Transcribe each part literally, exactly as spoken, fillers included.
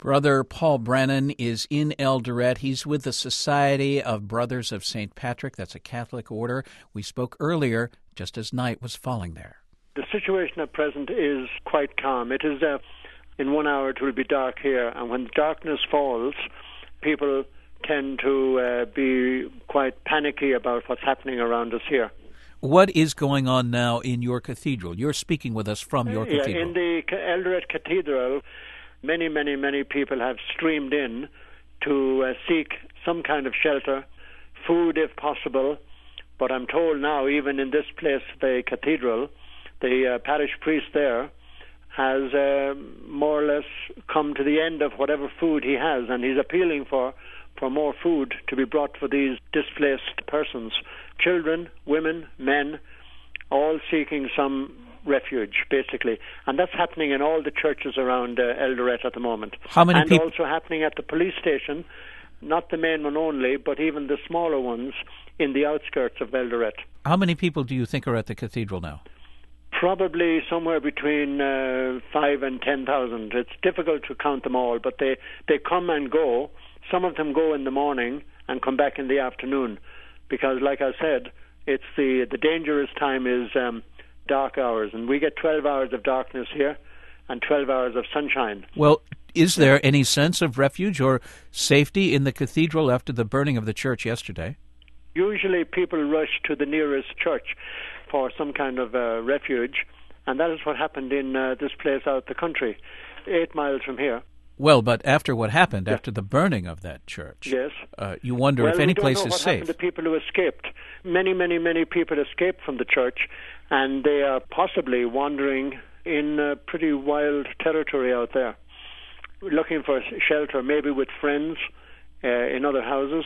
Brother Paul Brennan is in Eldoret. He's with the Society of Brothers of Saint Patrick. That's a Catholic order. We spoke earlier just as night was falling there. The situation at present is quite calm. It is, uh, in one hour it will be dark here, and when darkness falls, people tend to uh, be quite panicky about what's happening around us here. What is going on now in your cathedral? You're speaking with us from your yeah, cathedral. In the Eldoret Cathedral, many, many, many people have streamed in to uh, seek some kind of shelter, food if possible. But I'm told now, even in this place, the cathedral, the uh, parish priest there has uh, more or less come to the end of whatever food he has, and he's appealing for, for more food to be brought for these displaced persons. Children, women, men, all seeking some refuge, basically. And that's happening in all the churches around uh, Eldoret at the moment. How many and people? Also happening at the police station, not the main one only, but even the smaller ones in the outskirts of Eldoret. How many people do you think are at the cathedral now? Probably somewhere between uh, five and ten thousand. It's difficult to count them all, but they, they come and go. Some of them go in the morning and come back in the afternoon, because, like I said, it's the the dangerous time is um, dark hours, and we get twelve hours of darkness here and twelve hours of sunshine. Well, is there any sense of refuge or safety in the cathedral after the burning of the church yesterday? Usually people rush to the nearest church for some kind of uh, refuge, and that is what happened in uh, this place out the country, eight miles from here. Well, but after what happened, yeah. after the burning of that church, yes, uh, you wonder well, if any we don't place know is what safe. Happened to people who escaped. Many, many, many people escaped from the church, and they are possibly wandering in uh, pretty wild territory out there, looking for shelter, maybe with friends uh, in other houses.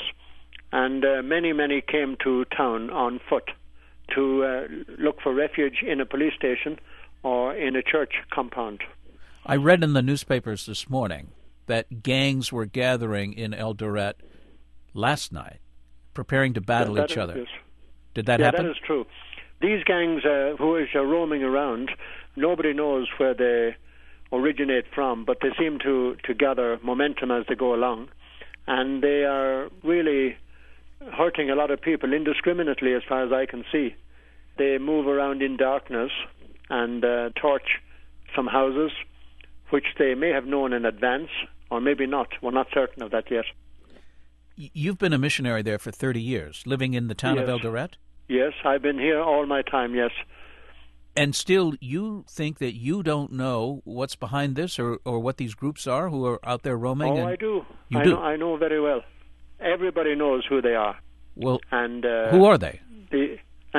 And uh, many, many came to town on foot to uh, look for refuge in a police station or in a church compound. I read in the newspapers this morning that gangs were gathering in Eldoret last night, preparing to battle that, that each is, other. yes. Did that yeah, happen? That is true. These gangs uh, who are roaming around, nobody knows where they originate from, but they seem to, to gather momentum as they go along. And they are really hurting a lot of people indiscriminately, as far as I can see. They move around in darkness and uh, torch some houses, which they may have known in advance, or maybe not. We're not certain of that yet. You've been a missionary there for thirty years, living in the town yes. of Eldoret? Yes, I've been here all my time, yes. And still, you think that you don't know what's behind this, or, or what these groups are who are out there roaming? Oh, and I do. You I do? Know, I know very well. Everybody knows who they are. Well, and uh, who are they? The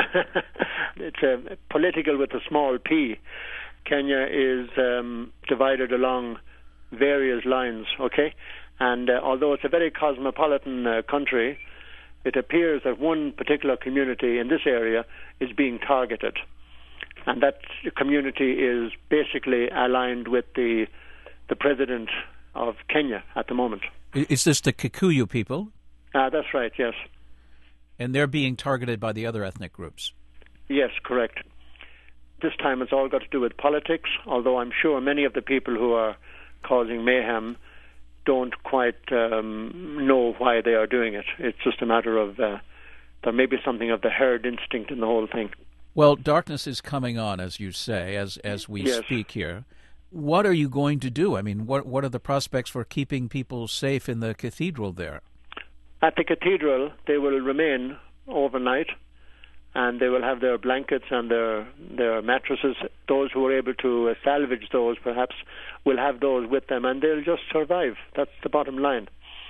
it's uh, political with a small p. Kenya is um, divided along various lines, okay? And uh, although it's a very cosmopolitan uh, country, it appears that one particular community in this area is being targeted. And that community is basically aligned with the the president of Kenya at the moment. Is this the Kikuyu people? Ah, that's right, yes. And they're being targeted by the other ethnic groups? Yes, correct. This time it's all got to do with politics, although I'm sure many of the people who are causing mayhem don't quite um, know why they are doing it. It's just a matter of uh, there may be something of the herd instinct in the whole thing. Well, darkness is coming on, as you say, as as we yes. speak here. What are you going to do? I mean, what what are the prospects for keeping people safe in the cathedral there? At the cathedral, they will remain overnight, and they will have their blankets and their their mattresses. Those who are able to uh, salvage those, perhaps, will have those with them, and they'll just survive. That's the bottom line.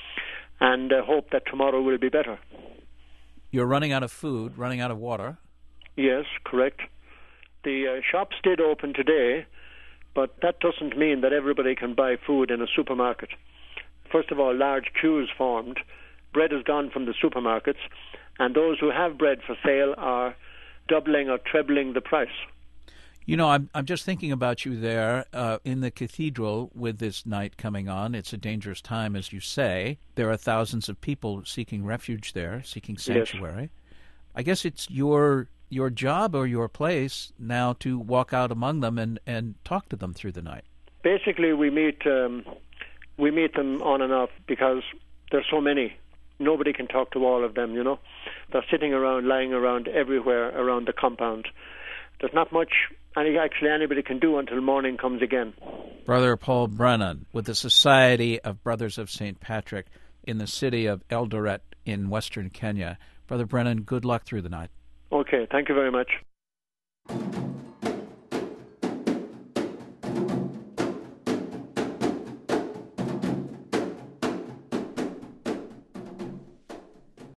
And uh, hope that tomorrow will be better. You're running out of food, running out of water. Yes, correct. The uh, shops did open today, but that doesn't mean that everybody can buy food in a supermarket. First of all, large queues formed. Bread is gone from the supermarkets, and those who have bread for sale are doubling or trebling the price. You know, I'm I'm just thinking about you there uh, in the cathedral with this night coming on. It's a dangerous time, as you say. There are thousands of people seeking refuge there, seeking sanctuary. Yes. I guess it's your your job or your place now to walk out among them and, and talk to them through the night. Basically, we meet um, we meet them on and off because there's so many. Nobody can talk to all of them, you know. They're sitting around, lying around everywhere around the compound. There's not much any, actually anybody can do until morning comes again. Brother Paul Brennan with the Society of Brothers of Saint Patrick in the city of Eldoret in western Kenya. Brother Brennan, good luck through the night. Okay, thank you very much.